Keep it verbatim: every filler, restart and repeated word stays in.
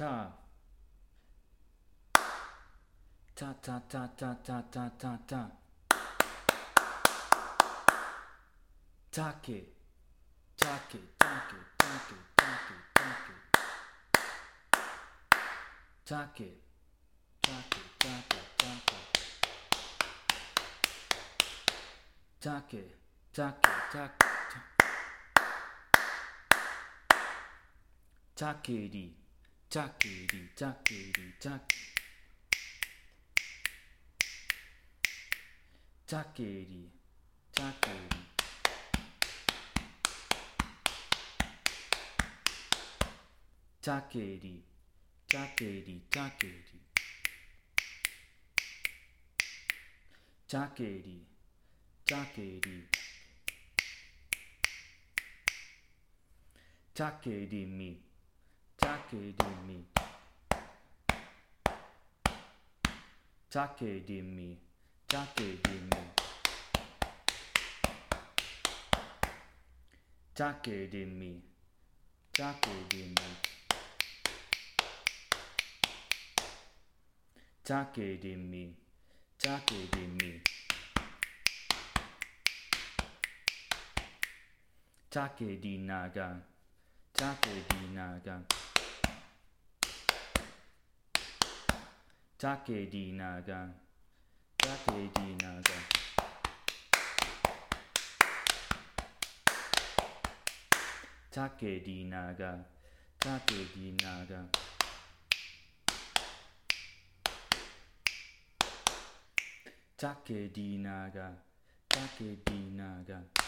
Ta. Ta ta ta ta ta ta ta ta. Take. Take, take, take, take, take. Take. Take, take, take. Take, take, take. Takeri, takeri, takeri, tak. Takeri, takeri. Takeri, takeri, takeri. Takeri, takeri. Takeri mi, takeri mi. Takeri mi, takeri mi. Takeri mi, takeri mi. Takeri mi, takeri mi. Takeri naga, takeri naga. Takeri naga, takeri naga. Takeri naga, takeri naga. Takeri naga, takeri naga.